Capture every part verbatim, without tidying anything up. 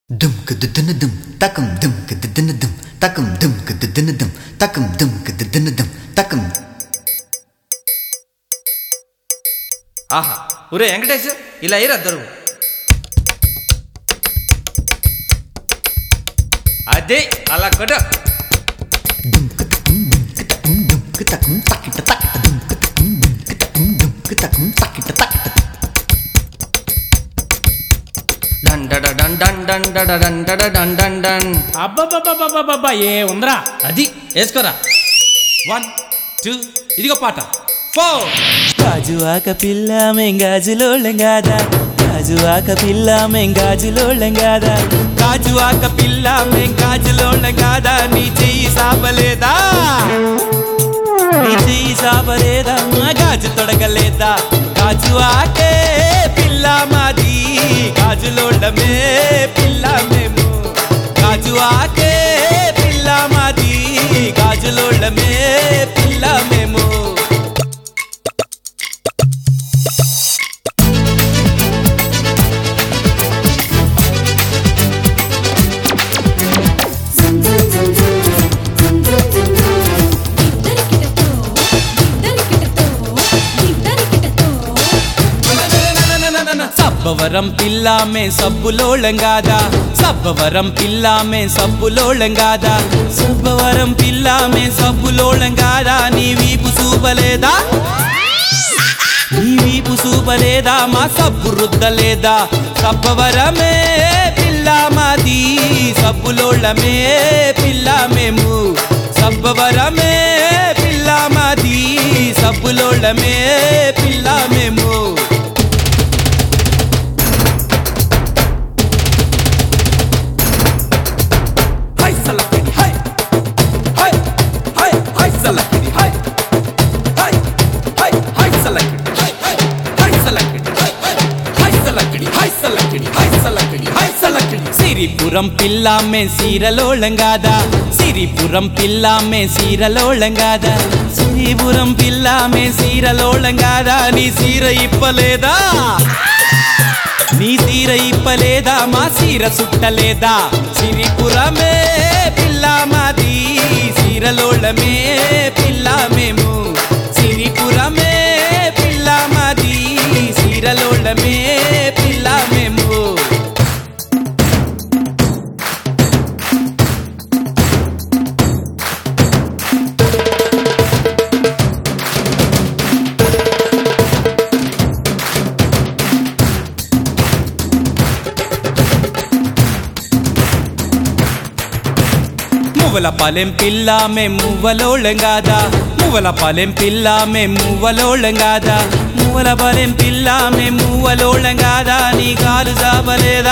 Dum kududunudum, takum dum kududunudum, takum dum kududunudum, takum dum kududunudum, takum. ఆహా ఒరే వెంకటేష్ ఇలా అయ్యారు అద్దరు అదే అలా కొట్ట Dum kutukum dum kutukum dum kutakum takita takita dum kutukum dum kutukum dum kutakum takita takita. డన్ డడ డన్ డన్ డన్ డడ డన్ డడ డన్ డన్ డన్. అబ్బబ్బబ్బబ్బబ్బబ్బా ఏ ఉందరా అది వేసుకోరా. వన్ టూ ఇదిగో పాట ఫోర్. గాజు ఆక పిల్ల మెంగాజులోళ్ళం గాదా గాజు ఆక పిల్ల మెంగాజులోళ్ళం గాదా గాజు ఆక పిల్ల మెంగాజులోళ్ళం గాదా నీ చెయ్యి సాపలేదా నీ చెయ్యి సాపలేదా గాజు తొడగలేదా గాజు ఆకే పిల్ల మాది గాజులోళ్ళమే పిల్ల మేము గాజు ఆకే పిల్ల మాది గాజులోళ్ళమే పిల్ల మేము. సబ్బవరం పిల్లామే సబ్బులోళం గాదా సబ్బవరం పిల్లామే సబ్బులోళం గాదా సబ్బవరం పిల్లామే సబ్బులోళం గాదా నీ వీపు చూపలేదా నీ వీపు చూపలేదా మా సబ్బు రుద్దలేదా సబ్బవరమే పిల్ల మాది సబ్బులోళమే పిల్ల మేము సబ్బవరమే పిల్ల మాది సబ్బులోళమే పిల్ల మేము. సిరిపురం పిల్లామే సీరలోళం గాదా సిరిపురం పిల్లామే సీరలోళం గాదా సిరిపురం పిల్లామే సీరలోళం గాదా నీ సీర ఇప్పలేదా నీ సీర ఇప్పలేదా మా సీర సుట్టలేదా సిరిపురమే పిల్ల మాది సీరలోళమే పిల్ల మేము సిరిపురమే పిల్ల మాది సీరలోళమే పిల్ల మేము. మువ్వల పాలెం పిల్లామే మువ్వలోళం గాదా మువ్వల పాలెం పిల్లామే మువ్వలోళం గాదా మువ్వల పాలెం పిల్లామే మువ్వలోళం గాదా నీ కాలు చాపలేదా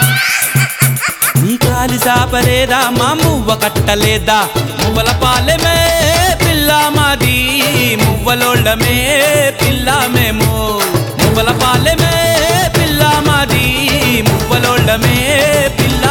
నీ కాలు చాపలేదా మా మువ్వ కట్టలేదా మువ్వల పాలెమే పిల్ల మాది మువ్వలోళమే పిల్ల మేము మువ్వల పాలెమే పిల్ల మాది మువ్వలోళమే పిల్ల